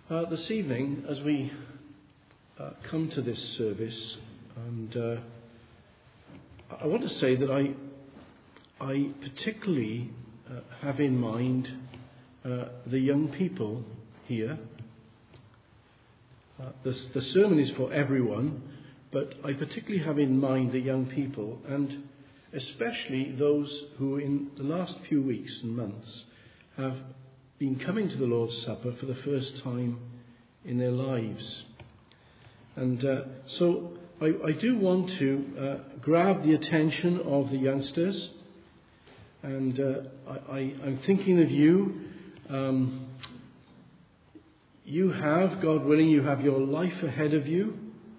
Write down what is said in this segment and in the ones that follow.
This evening, as we come to this service, and I want to say that I particularly have in mind the young people here. The sermon is for everyone, but I particularly have in mind the young people, and especially those who in the last few weeks and months have been coming to the Lord's Supper for the first time in their lives. And so I do want to grab the attention of the youngsters, and I'm thinking of you. You have, God willing, you have your life ahead of you,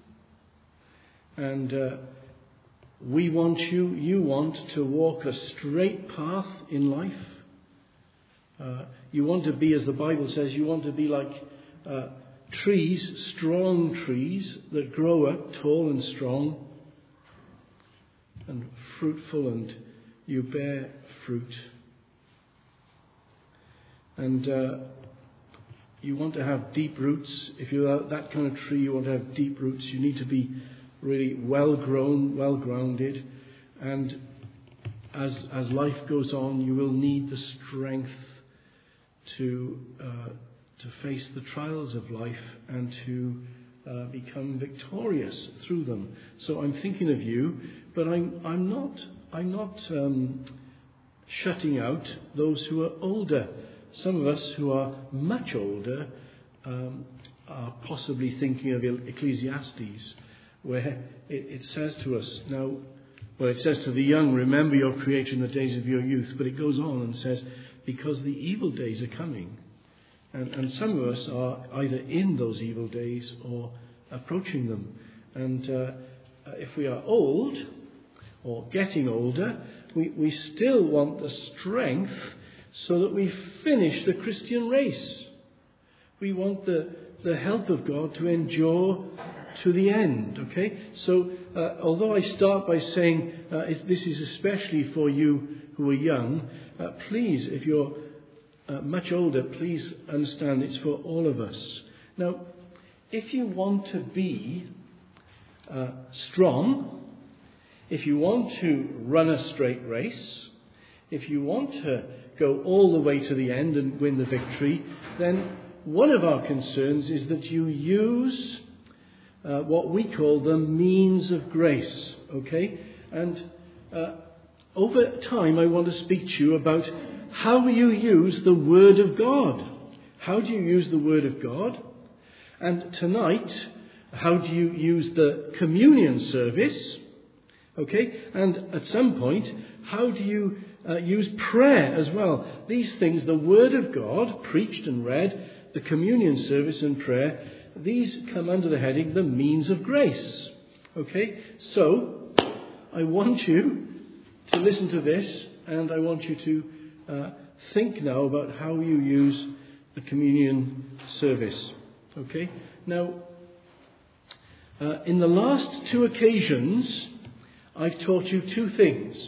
and you want to walk a straight path in life. You want to be, as the Bible says, you want to be like trees, strong trees that grow up tall and strong and fruitful, and you bear fruit. And you want to have deep roots. If you're that kind of tree, you want to have deep roots. You need to be really well grown, well grounded. And as life goes on, you will need the strength to face the trials of life and to become victorious through them. So I'm thinking of you, but I'm not shutting out those who are older. Some of us who are much older are possibly thinking of Ecclesiastes, where it says to us now. Well, it says to the young, remember your Creator in the days of your youth. But it goes on and says, because the evil days are coming. And some of us are either in those evil days or approaching them. And if we are old or getting older, we still want the strength so that we finish the Christian race. We want the help of God to endure to the end, okay? So, although I start by saying this is especially for you who are young, please, if you're much older, please understand it's for all of us. Now, if you want to be strong, if you want to run a straight race, if you want to go all the way to the end and win the victory, then one of our concerns is that you use what we call the means of grace, okay? And over time I want to speak to you about how you use the Word of God. How do you use the Word of God? And tonight, how do you use the communion service? Okay? And at some point, how do you use prayer as well? These things, the Word of God, preached and read, the communion service and prayer, these come under the heading, the means of grace. Okay? So, I want you to listen to this, and I want you to think now about how you use the communion service. Okay? Now, in the last two occasions, I've taught you two things.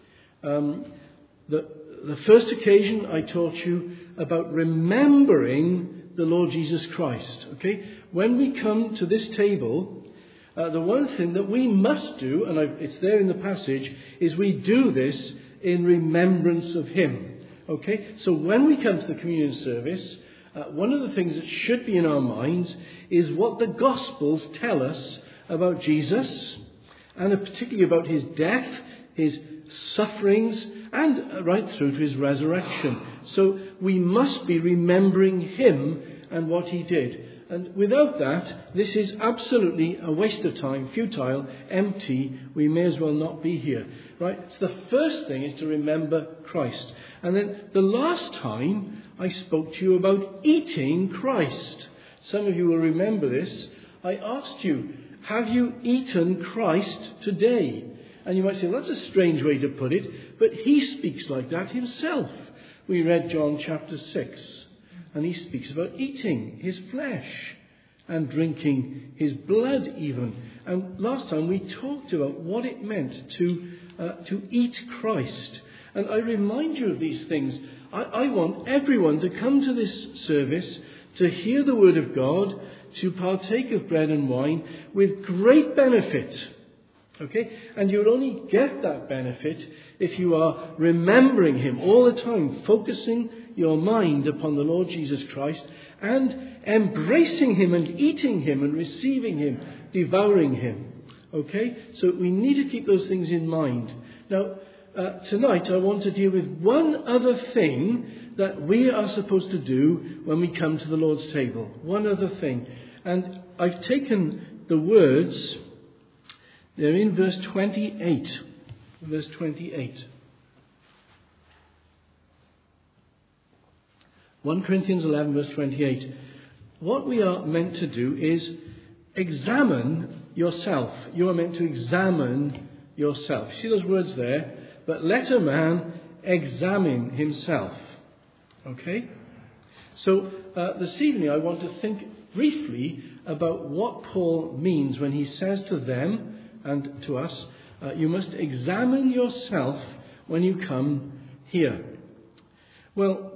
The first occasion, I taught you about remembering the Lord Jesus Christ. Okay? When we come to this table, the one thing that we must do, and it's there in the passage, is we do this in remembrance of Him. Okay? So when we come to the communion service, one of the things that should be in our minds is what the Gospels tell us about Jesus, and particularly about His death, His sufferings, and right through to His resurrection. So we must be remembering Him and what He did. And without that, this is absolutely a waste of time, futile, empty. We may as well not be here. Right? So the first thing is to remember Christ. And then the last time I spoke to you about eating Christ. Some of you will remember this. I asked you, have you eaten Christ today? And you might say, well, that's a strange way to put it. But He speaks like that Himself. We read John chapter 6. And He speaks about eating His flesh and drinking His blood even. And last time we talked about what it meant to eat Christ. And I remind you of these things. I want everyone to come to this service to hear the word of God, to partake of bread and wine with great benefit. Okay? And you'll only get that benefit if you are remembering him all the time, focusing your mind upon the Lord Jesus Christ and embracing him and eating him and receiving him, devouring him. Okay? So we need to keep those things in mind. Now, tonight I want to deal with one other thing that we are supposed to do when we come to the Lord's table. One other thing. And I've taken the words, they're in verse 28. Verse 28. 1 Corinthians 11 verse 28. What we are meant to do is examine yourself. You are meant to examine yourself. See those words there? But let a man examine himself. Okay? So this evening I want to think briefly about what Paul means when he says to them and to us, you must examine yourself when you come here. Well,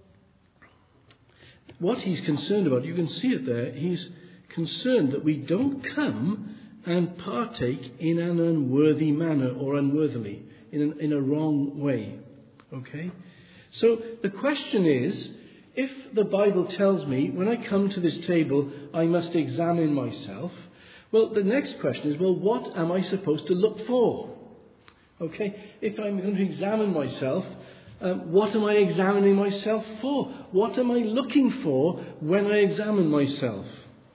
what he's concerned about, you can see it there, he's concerned that we don't come and partake in an unworthy manner or unworthily, in a wrong way. Okay? So the question is, if the Bible tells me when I come to this table I must examine myself, well, the next question is, well, what am I supposed to look for? Okay? If I'm going to examine myself, what am I examining myself for? What am I looking for when I examine myself?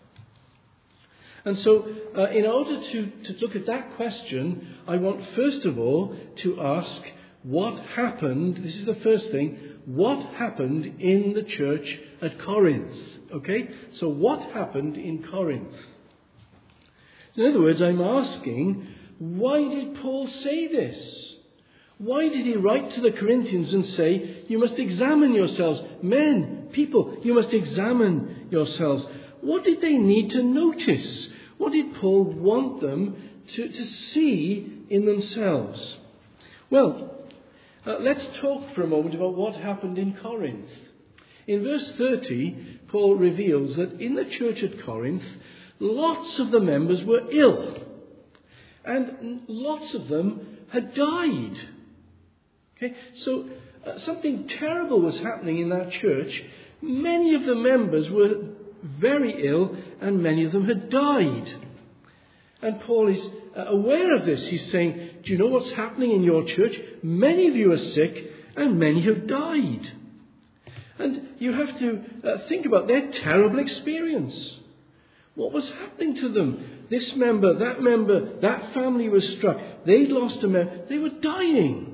And so, in order to look at that question, I want first of all to ask what happened. This is the first thing. What happened in the church at Corinth? Okay? So what happened in Corinth? In other words, I'm asking, why did Paul say this? Why did he write to the Corinthians and say, you must examine yourselves? Men, people, you must examine yourselves. What did they need to notice? What did Paul want them to see in themselves? Well, let's talk for a moment about what happened in Corinth. In verse 30, Paul reveals that in the church at Corinth, lots of the members were ill. And lots of them had died. Okay? So something terrible was happening in that church. Many of the members were very ill and many of them had died. And Paul is aware of this. He's saying, do you know what's happening in your church? Many of you are sick and many have died. And you have to think about their terrible experience. What was happening to them? This member, that family was struck. They'd lost a member. They were dying.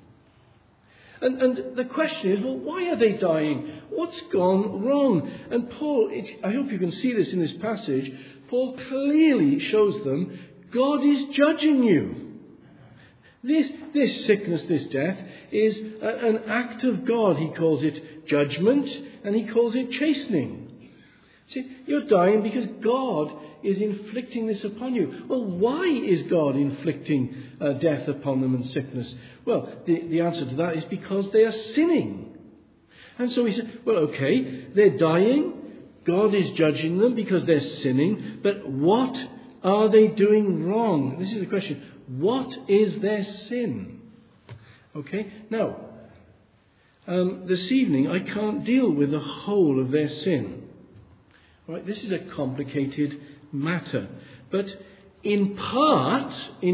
And the question is, well, why are they dying? What's gone wrong? And Paul, I hope you can see this in this passage, Paul clearly shows them, God is judging you. This sickness, this death, is an act of God. He calls it judgment, and he calls it chastening. See, you're dying because God is inflicting this upon you. Well, why is God inflicting death upon them and sickness? Well, the answer to that is because they are sinning. And so he said, well, okay, they're dying. God is judging them because they're sinning. But what are they doing wrong? This is the question. What is their sin? Okay, now, this evening I can't deal with the whole of their sin. Right, this is a complicated matter. But in part,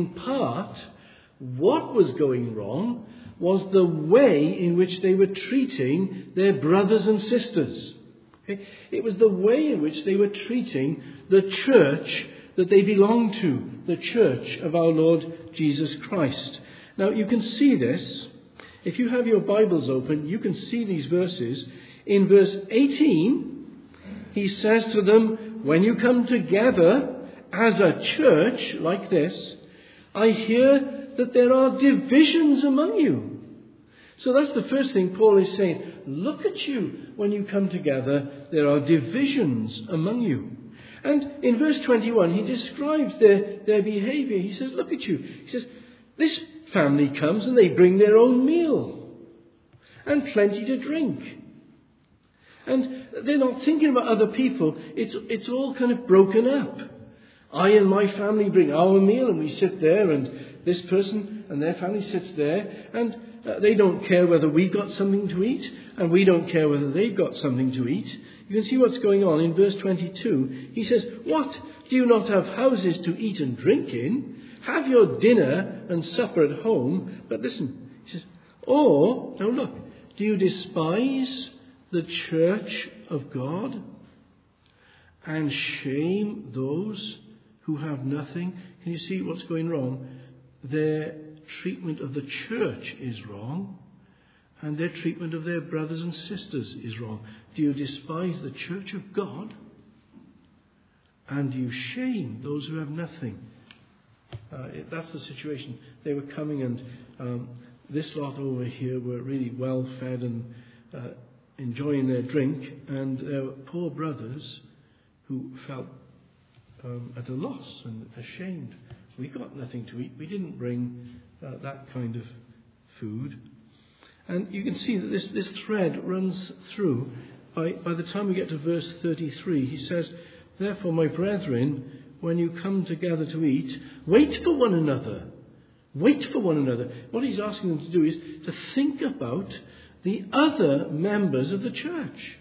what was going wrong was the way in which they were treating their brothers and sisters. Okay? It was the way in which they were treating the church that they belonged to, the church of our Lord Jesus Christ. Now, you can see this. If you have your Bibles open, you can see these verses. In verse 18, he says to them, when you come together as a church like this, I hear that there are divisions among you. So that's the first thing Paul is saying. Look at you. When you come together, there are divisions among you. And in verse 21, he describes their behavior. He says, look at you. He says, this family comes and they bring their own meal and plenty to drink. And they're not thinking about other people. It's all kind of broken up. I and my family bring our meal and we sit there, and this person and their family sits there, and they don't care whether we've got something to eat, and we don't care whether they've got something to eat. You can see what's going on in verse 22. He says, "What? Do you not have houses to eat and drink in? Have your dinner and supper at home." But listen, he says, "Or," now look, "do you despise the church of God and shame those who have nothing?" Can you see what's going wrong? Their treatment of the church is wrong, and their treatment of their brothers and sisters is wrong. Do you despise the church of God, and do you shame those who have nothing? That's the situation. They were coming, and this lot over here were really well fed and enjoying their drink, and there were poor brothers who felt at a loss and ashamed. We got nothing to eat. We didn't bring that kind of food. And you can see that this thread runs through. By the time we get to verse 33, he says, "Therefore, my brethren, when you come together to eat, wait for one another." Wait for one another. What he's asking them to do is to think about the other members of the church.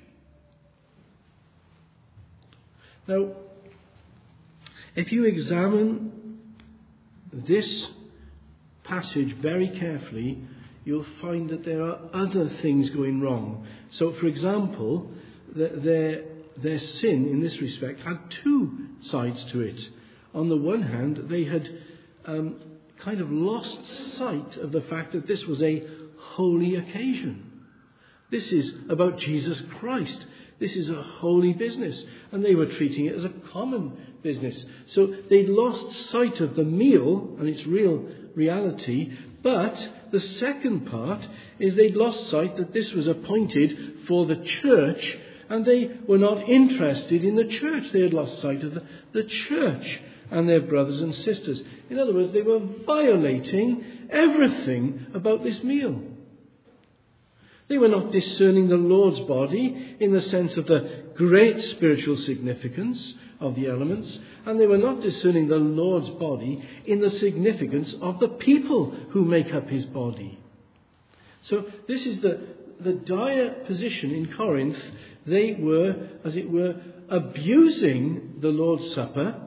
Now, if you examine this passage very carefully, you'll find that there are other things going wrong. So, for example, their sin in this respect had two sides to it. On the one hand, they had kind of lost sight of the fact that this was a holy occasion. This is about Jesus Christ. This is a holy business. And they were treating it as a common business. So they'd lost sight of the meal and its real reality. But the second part is they'd lost sight that this was appointed for the church, and they were not interested in the church. They had lost sight of the church and their brothers and sisters. In other words, they were violating everything about this meal. They were not discerning the Lord's body in the sense of the great spiritual significance of the elements, and they were not discerning the Lord's body in the significance of the people who make up his body. So this is the dire position in Corinth. They were, as it were, abusing the Lord's Supper,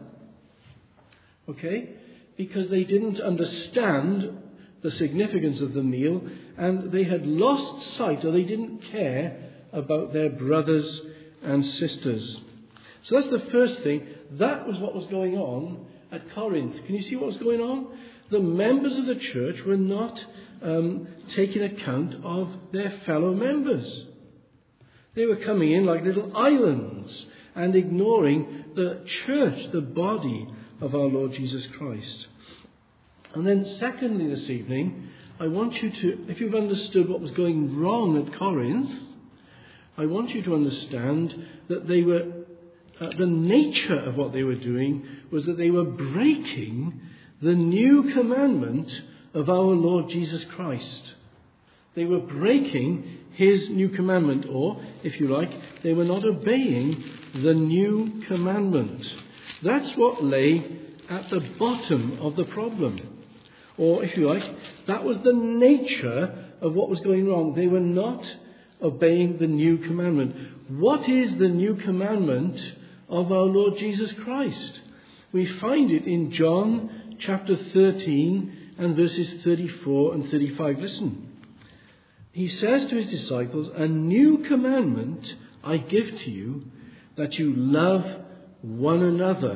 because they didn't understand the significance of the meal, and they had lost sight, or they didn't care about their brothers and sisters. So that's the first thing. That was what was going on at Corinth. Can you see what was going on? The members of the church were not taking account of their fellow members. They were coming in like little islands and ignoring the church, the body of our Lord Jesus Christ. And then secondly this evening, I want you to, if you've understood what was going wrong at Corinth, I want you to understand that they were, the nature of what they were doing was that they were breaking the new commandment of our Lord Jesus Christ. They were breaking his new commandment, or, if you like, they were not obeying the new commandment. That's what lay at the bottom of the problem. Or, if you like, that was the nature of what was going wrong. They were not obeying the new commandment. What is the new commandment of our Lord Jesus Christ? We find it in John chapter 13 and verses 34 and 35. Listen. He says to his disciples, "A new commandment I give to you, that you love one another."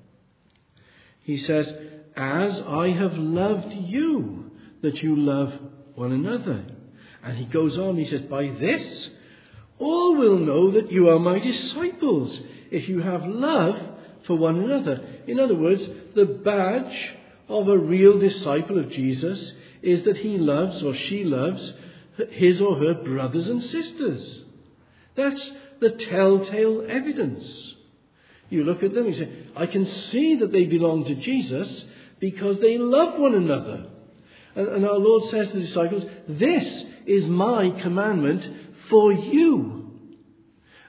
He says, "As I have loved you, that you love one another." And he goes on, he says, "By this, all will know that you are my disciples, if you have love for one another." In other words, the badge of a real disciple of Jesus is that he loves, or she loves, his or her brothers and sisters. That's the telltale evidence. You look at them and you say, I can see that they belong to Jesus because they love one another. And our Lord says to the disciples, "This is my commandment for you."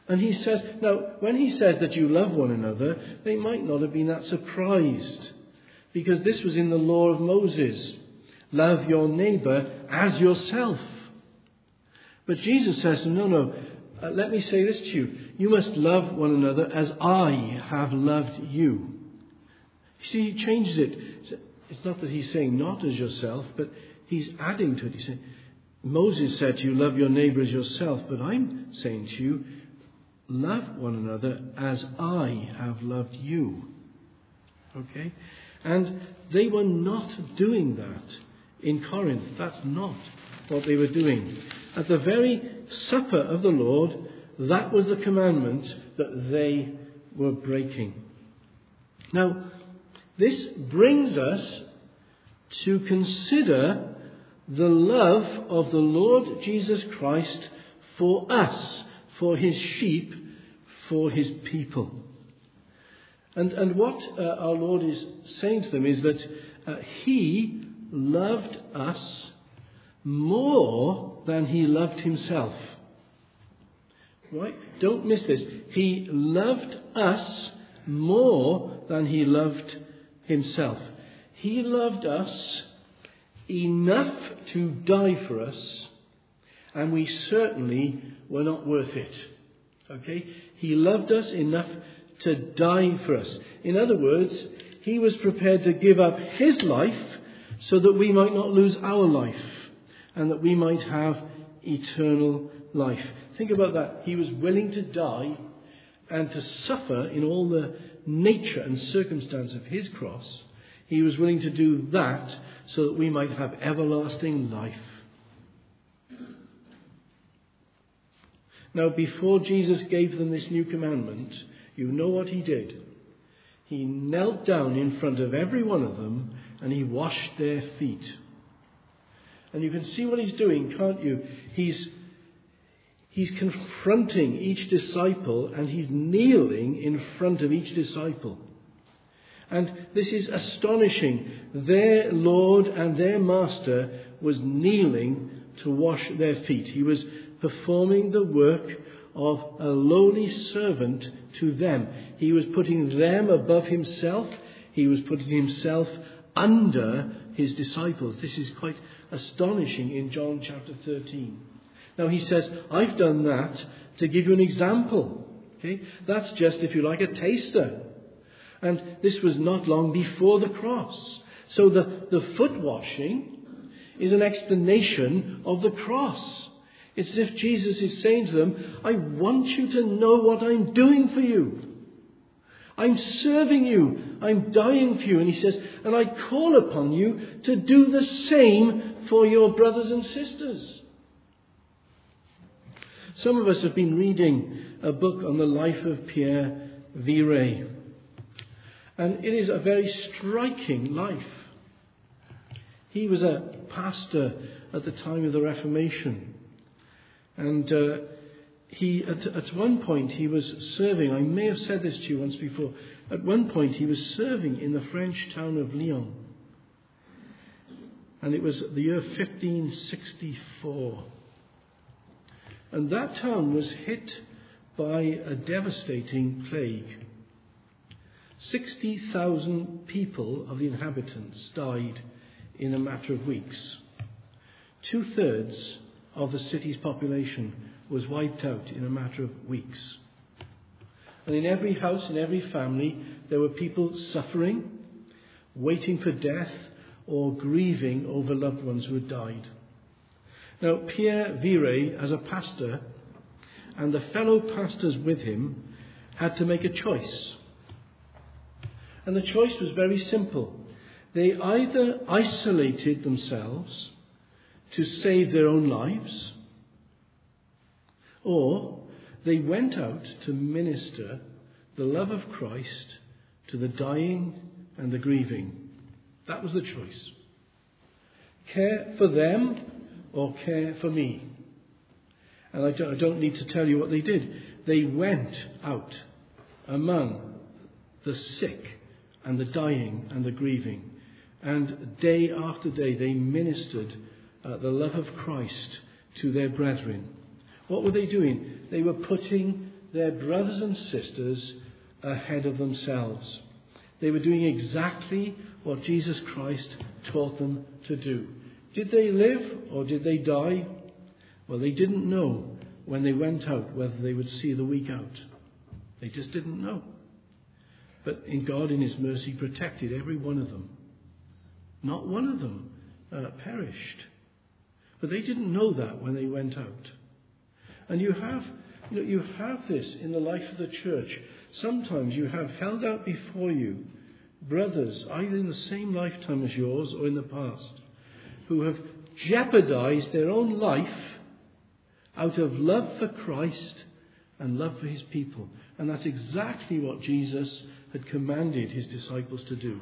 And he says, now, when he says that you love one another, they might not have been that surprised, because this was in the law of Moses. Love your neighbour as yourself. But Jesus says, no, let me say this to you. You must love one another as I have loved you. You see, he changes it. It's not that he's saying not as yourself, but he's adding to it. He's saying, Moses said to you, love your neighbour as yourself. But I'm saying to you, love one another as I have loved you. Okay? And they were not doing that in Corinth. That's not what they were doing. At the very supper of the Lord, that was the commandment that they were breaking. Now, this brings us to consider the love of the Lord Jesus Christ for us, for his sheep, for his people. And what our Lord is saying to them is that he loved us more than he loved himself. Right? Don't miss this. He loved us more than he loved himself. He loved us enough to die for us, and we certainly were not worth it. Okay? He loved us enough to die for us. In other words, he was prepared to give up his life so that we might not lose our life and that we might have eternal life. Think about that. He was willing to die and to suffer in all the nature and circumstance of his cross. He was willing to do that so that we might have everlasting life. Now, before Jesus gave them this new commandment, you know what he did. He knelt down in front of every one of them and he washed their feet. And you can see what he's doing, can't you? He's confronting each disciple and he's kneeling in front of each disciple. And this is astonishing. Their Lord and their Master was kneeling to wash their feet. He was performing the work of a lowly servant to them. He was putting them above himself. He was putting himself under his disciples. This is quite astonishing in John chapter 13. Now he says, I've done that to give you an example. Okay? That's just, if you like, a taster. And this was not long before the cross. So the foot washing is an explanation of the cross. It's as if Jesus is saying to them, I want you to know what I'm doing for you. I'm serving you. I'm dying for you. And he says, and I call upon you to do the same for your brothers and sisters. Some of us have been reading a book on the life of Pierre Viret. And it is a very striking life. He was a pastor at the time of the Reformation. And at one point he was serving, I may have said this to you once before, at one point he was serving in the French town of Lyon. And it was the year 1564. And that town was hit by a devastating plague. 60,000 people of the inhabitants died in a matter of weeks. 2/3 of the city's population was wiped out in a matter of weeks. And in every house, in every family, there were people suffering, waiting for death, or grieving over loved ones who had died. Now, Pierre Viret, as a pastor, and the fellow pastors with him, had to make a choice. And the choice was very simple. They either isolated themselves to save their own lives, or they went out to minister the love of Christ to the dying and the grieving. That was the choice. Care for them or care for me. And I don't need to tell you what they did. They went out among the sick and the dying and the grieving. And day after day they ministered the love of Christ to their brethren. What were they doing? They were putting their brothers and sisters ahead of themselves. They were doing exactly what Jesus Christ taught them to do. Did they live or did they die? Well, they didn't know when they went out whether they would see the week out. They just didn't know. But God, in his mercy, protected every one of them. Not one of them perished. But they didn't know that when they went out. And you have this in the life of the church. Sometimes you have held out before you brothers, either in the same lifetime as yours or in the past, who have jeopardized their own life out of love for Christ and love for his people. And that's exactly what Jesus had commanded his disciples to do.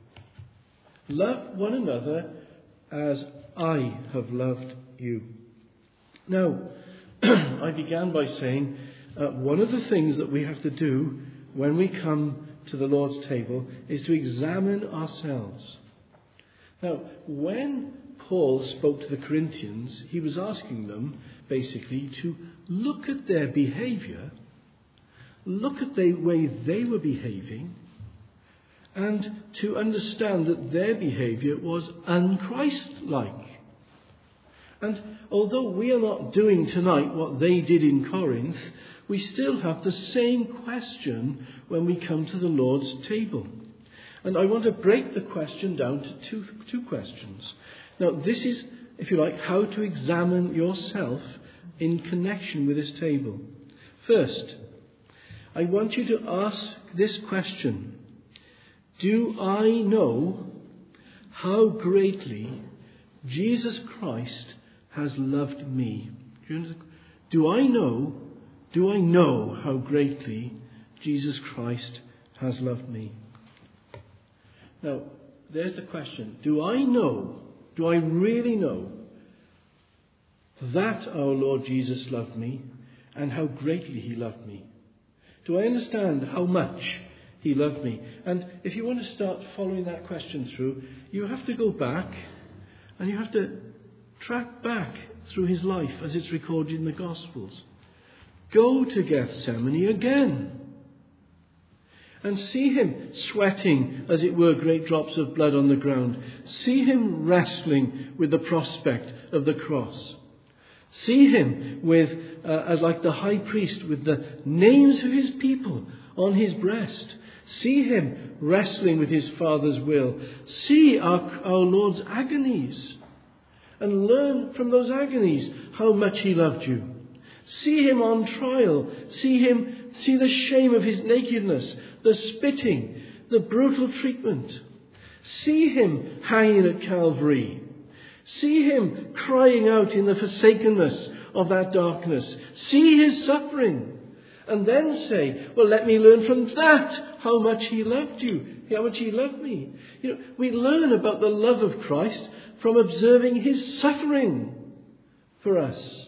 Love one another as I have loved you. Now, I began by saying one of the things that we have to do when we come to the Lord's table is to examine ourselves. Now, when Paul spoke to the Corinthians, he was asking them basically to look at their behavior, look at the way they were behaving, and to understand that their behavior was un-Christ-like. And although we are not doing tonight what they did in Corinth, we still have the same question when we come to the Lord's table. And I want to break the question down to two questions. Now, this is, if you like, how to examine yourself in connection with this table. First, I want you to ask this question. Do I know how greatly Jesus Christ has loved me? Do I know how greatly Jesus Christ has loved me? Now, there's the question. Do I really know that our Lord Jesus loved me and how greatly he loved me? Do I understand how much he loved me? And if you want to start following that question through, you have to go back and you have to track back through his life as it's recorded in the Gospels. Go to Gethsemane again and see him sweating, as it were, great drops of blood on the ground. See him wrestling with the prospect of the cross. See him as like the high priest, with the names of his people on his breast. See him wrestling with his Father's will. See our Lord's agonies and learn from those agonies how much he loved you. See him on trial. See the shame of his nakedness, the spitting, the brutal treatment. See him hanging at Calvary. See him crying out in the forsakenness of that darkness. See his suffering. And then say, well, let me learn from that how much he loved you, how much he loved me. We learn about the love of Christ from observing his suffering for us.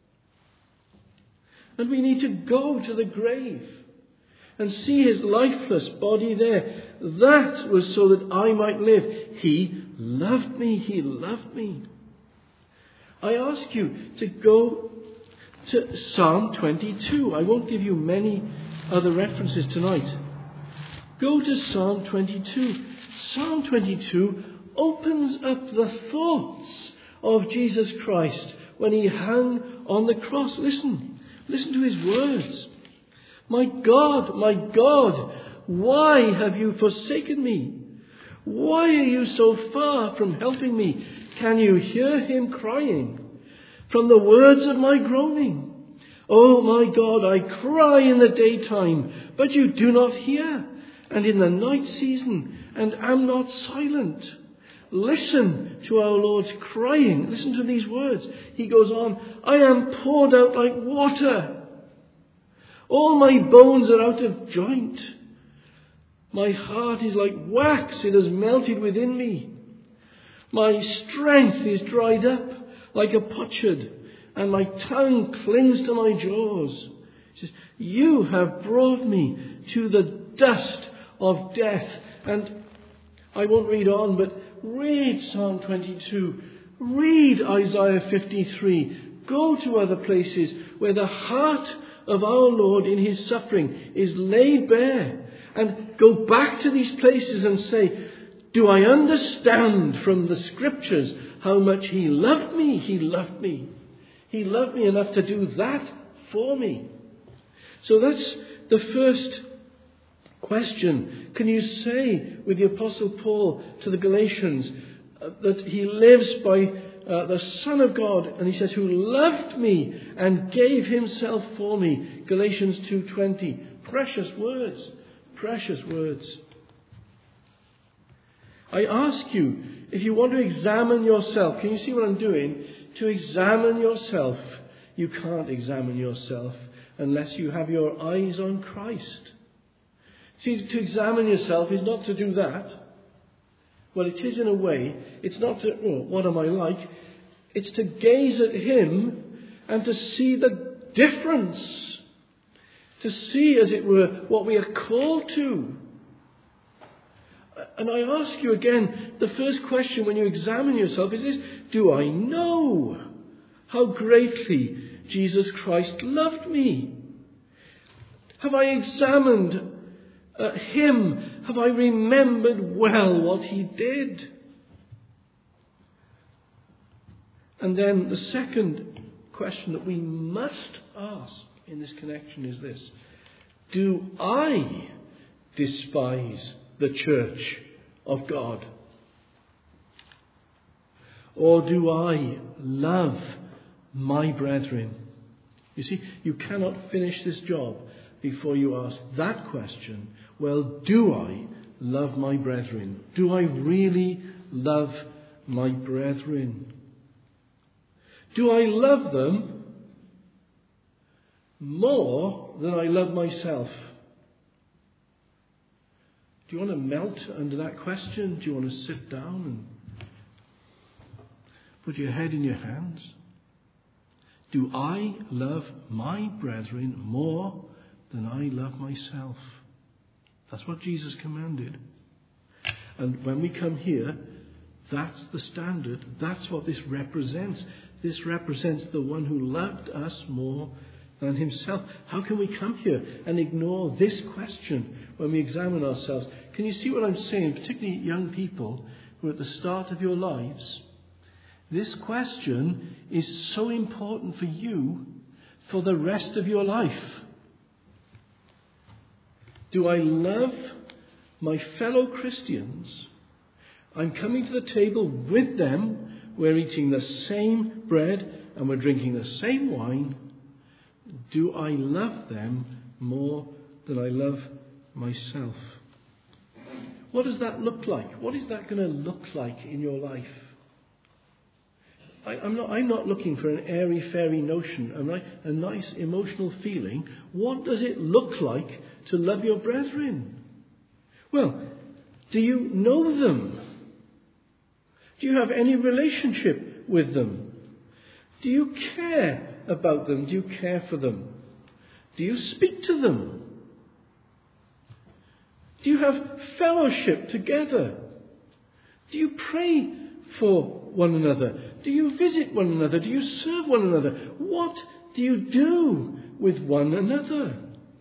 And we need to go to the grave and see his lifeless body there. That was so that I might live. He loved me. He loved me. I ask you to go to Psalm 22. I won't give you many other references tonight. Go to Psalm 22. Psalm 22 opens up the thoughts of Jesus Christ when he hung on the cross. Listen to his words. My God, why have you forsaken me? Why are you so far from helping me? Can you hear him crying from the words of my groaning? Oh my God, I cry in the daytime, but you do not hear, and in the night season, and am not silent. Listen to our Lord's crying. Listen to these words. He goes on, I am poured out like water. All my bones are out of joint. My heart is like wax. It has melted within me. My strength is dried up like a potsherd, and my tongue clings to my jaws. He says, you have brought me to the dust of death. And I won't read on, but read Psalm 22. Read Isaiah 53. Go to other places where the heart of our Lord in his suffering is laid bare. And go back to these places and say, do I understand from the scriptures how much he loved me? He loved me. He loved me enough to do that for me. So that's the first question. Can you say with the Apostle Paul to the Galatians that he lives by the Son of God, and he says, who loved me and gave himself for me? Galatians 2:20. Precious words. Precious words. I ask you, if you want to examine yourself, can you see what I'm doing? To examine yourself, you can't examine yourself unless you have your eyes on Christ. See, to examine yourself is not to do that. Well, it is in a way. It's not to, what am I like? It's to gaze at him and to see the difference. To see, as it were, what we are called to. And I ask you again, the first question when you examine yourself is this: do I know how greatly Jesus Christ loved me? Have I examined him? Have I remembered well what he did? And then the second question that we must ask in this connection is this: do I despise the church of God? Or do I love my brethren? You see, you cannot finish this job before you ask that question. Well, do I love my brethren? Do I really love my brethren? Do I love them more than I love myself? Do you want to melt under that question? Do you want to sit down and put your head in your hands? Do I love my brethren more than I love myself? That's what Jesus commanded. And when we come here, that's the standard. That's what this represents. This represents the one who loved us more than himself. How can we come here and ignore this question when we examine ourselves? Can you see what I'm saying? Particularly young people who are at the start of your lives. This question is so important for you for the rest of your life. Do I love my fellow Christians? I'm coming to the table with them. We're eating the same bread and we're drinking the same wine. Do I love them more than I love myself? What does that look like? What is that going to look like in your life? I'm not looking for an airy-fairy notion, a nice emotional feeling. What does it look like to love your brethren? Well, do you know them? Do you have any relationship with them? Do you care about them? Do you care for them? Do you speak to them? Do you have fellowship together? Do you pray for one another? Do you visit one another? Do you serve one another? What do you do with one another?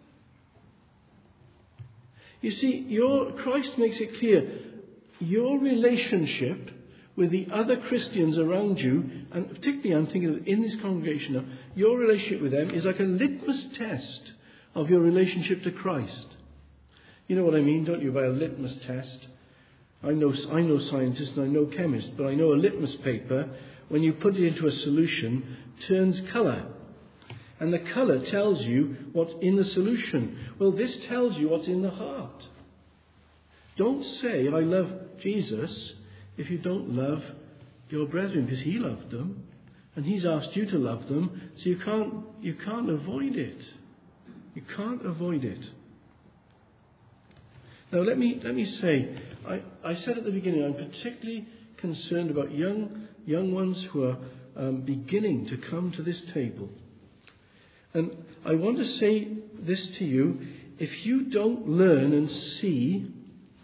You see, Christ makes it clear, your relationship with the other Christians around you, and particularly I'm thinking of in this congregation now, your relationship with them is like a litmus test of your relationship to Christ. You know what I mean, don't you, by a litmus test? I know scientists and I know chemists, but I know a litmus paper, when you put it into a solution, turns colour. And the colour tells you what's in the solution. Well, this tells you what's in the heart. Don't say, I love Jesus, if you don't love your brethren, because he loved them, and he's asked you to love them, so you can't avoid it. You can't avoid it. Now let me say, I said at the beginning, I'm particularly concerned about young ones who are beginning to come to this table. And I want to say this to you: if you don't learn and see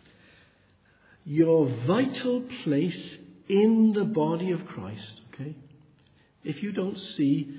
your vital place in the body of Christ, okay? If you don't see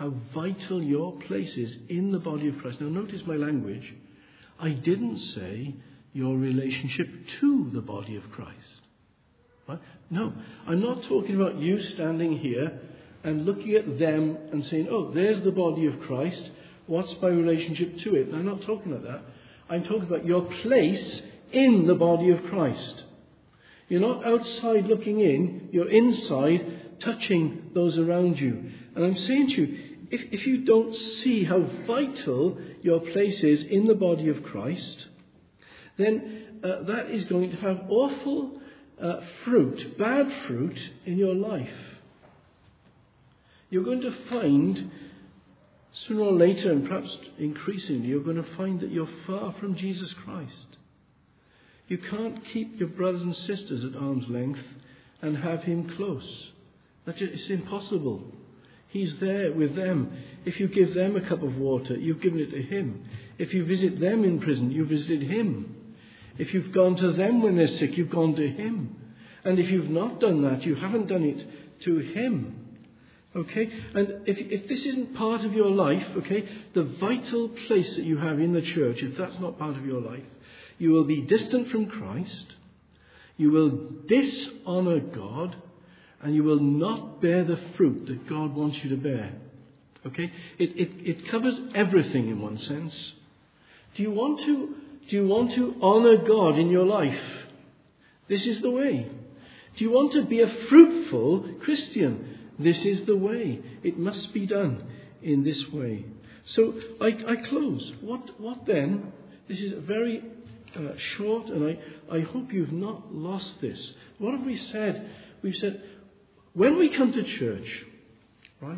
how vital your place is in the body of Christ. Now notice my language. I didn't say your relationship to the body of Christ. Right? No, I'm not talking about you standing here and looking at them and saying, oh, there's the body of Christ. What's my relationship to it? I'm not talking about that. I'm talking about your place in the body of Christ. You're not outside looking in. You're inside touching those around you. And I'm saying to you, if you don't see how vital your place is in the body of Christ, then that is going to have awful fruit, bad fruit in your life. You're going to find, sooner or later, and perhaps increasingly, you're going to find that you're far from Jesus Christ. You can't keep your brothers and sisters at arm's length and have him close. It's impossible. He's there with them. If you give them a cup of water, you've given it to him. If you visit them in prison, you've visited him. If you've gone to them when they're sick, you've gone to him. And if you've not done that, you haven't done it to him. Okay? And if this isn't part of your life, okay, the vital place that you have in the church, if that's not part of your life, you will be distant from Christ, you will dishonour God, and you will not bear the fruit that God wants you to bear. Okay? It covers everything in one sense. Do you want to honour God in your life? This is the way. Do you want to be a fruitful Christian? This is the way. It must be done in this way. So I close. What then? This is very short, and I hope you've not lost this. What have we said? We've said, when we come to church, right,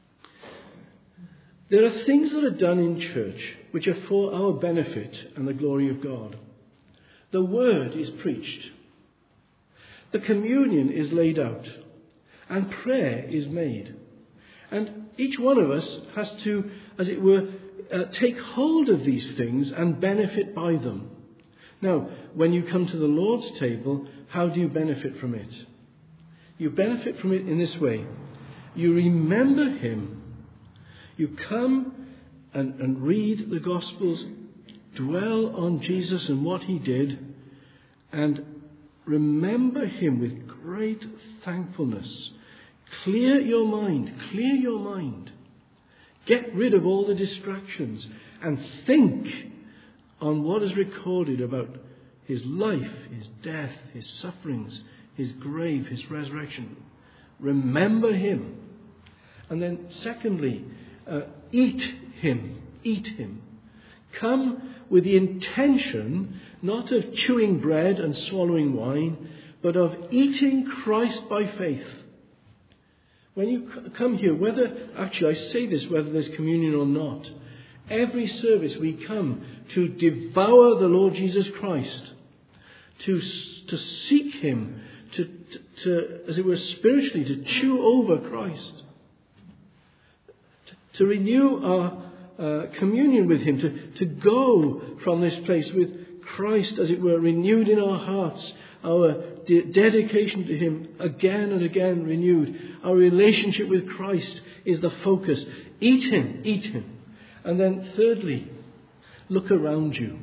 there are things that are done in church which are for our benefit and the glory of God. The word is preached. The communion is laid out. And prayer is made. And each one of us has to, as it were, take hold of these things and benefit by them. Now, when you come to the Lord's table, how do you benefit from it? You benefit from it in this way. You remember him. You come and read the Gospels, dwell on Jesus and what he did, and remember him with great thankfulness. Clear your mind. Get rid of all the distractions and think on what is recorded about his life, his death, his sufferings, his grave, his resurrection. Remember him. And then secondly, eat him. Come with the intention not of chewing bread and swallowing wine, but of eating Christ by faith. When you come here, I say this whether there's communion or not, every service we come to devour the Lord Jesus Christ, to seek him, to as it were spiritually, to chew over Christ, to renew our communion with him, to go from this place with Christ, as it were, renewed in our hearts, our dedication to him again and again renewed. Our relationship with Christ is the focus. Eat him. And then thirdly, look around you.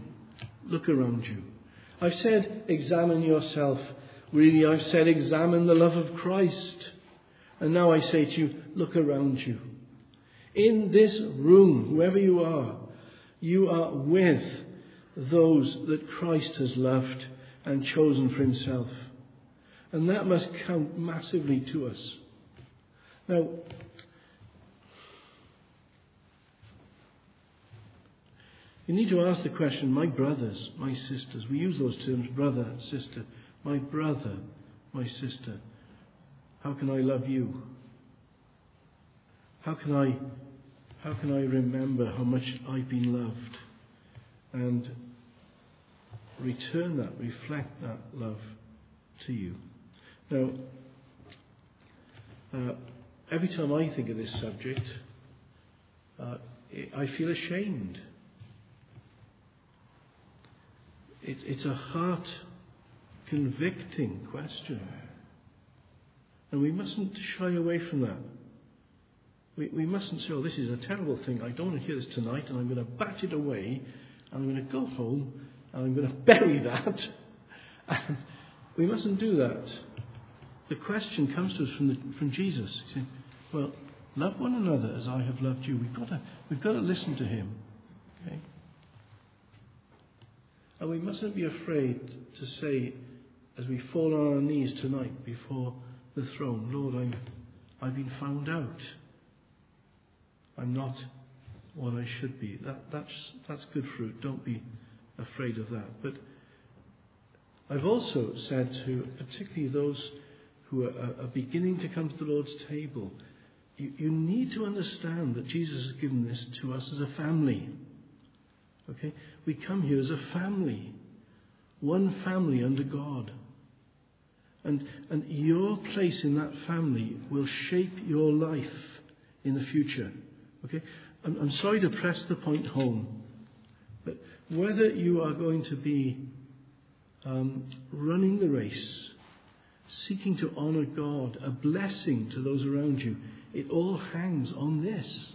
I've said examine yourself. Really, I've said examine the love of Christ. And now I say to you, look around you. In this room, whoever you are with those that Christ has loved and chosen for himself. And that must count massively to us. Now, you need to ask the question, my brothers, my sisters, we use those terms, brother, sister, my brother, my sister, how can I love you? How can I remember how much I've been loved and return that, reflect that love to you? Now, every time I think of this subject, I feel ashamed. It's a heart-convicting question. And we mustn't shy away from that. We mustn't say, oh, this is a terrible thing. I don't want to hear this tonight, and I'm going to bat it away, and I'm going to go home, and I'm going to bury that. We mustn't do that. The question comes to us from Jesus. He said, well, love one another as I have loved you. We've got to listen to him. Okay? And we mustn't be afraid to say, as we fall on our knees tonight before the throne, Lord, I've been found out. I'm not what I should be. That's good fruit. Don't be afraid of that. But I've also said to particularly those who are beginning to come to the Lord's table, you need to understand that Jesus has given this to us as a family. Okay? We come here as a family. One family under God. And your place in that family will shape your life in the future. Okay? I'm sorry to press the point home, but whether you are going to be running the race, seeking to honour God, a blessing to those around you, it all hangs on this.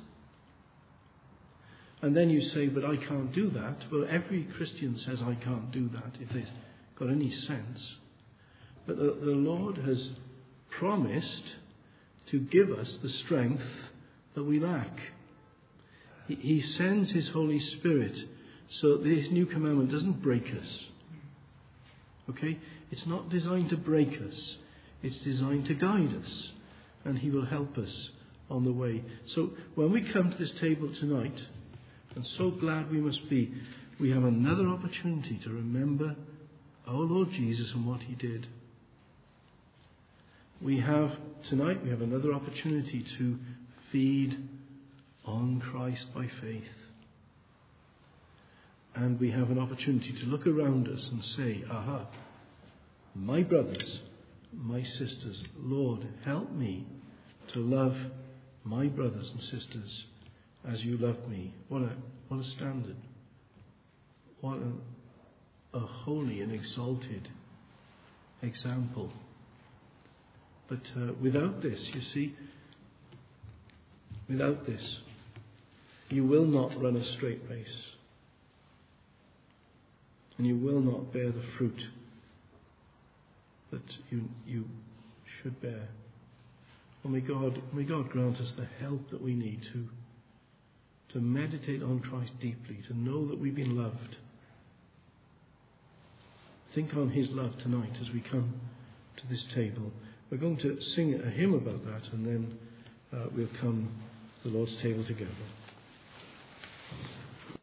And then you say, but I can't do that. Well, every Christian says, I can't do that, if they've got any sense. But the Lord has promised to give us the strength that we lack. He sends his Holy Spirit so that this new commandment doesn't break us. Okay? It's not designed to break us. It's designed to guide us. And he will help us on the way. So when we come to this table tonight, and so glad we must be, we have another opportunity to remember our Lord Jesus and what he did. Tonight we have another opportunity to feed on Christ by faith. And we have an opportunity to look around us and say, aha, my brothers, my sisters, Lord, help me to love my brothers and sisters as you love me. What a standard. What a holy and exalted example. But without this, you see, without this, you will not run a straight race. And you will not bear the fruit that you should bear. And may God grant us the help that we need to meditate on Christ deeply, to know that we've been loved. Think on his love tonight as we come to this table. We're going to sing a hymn about that, and then we'll come to the Lord's table together.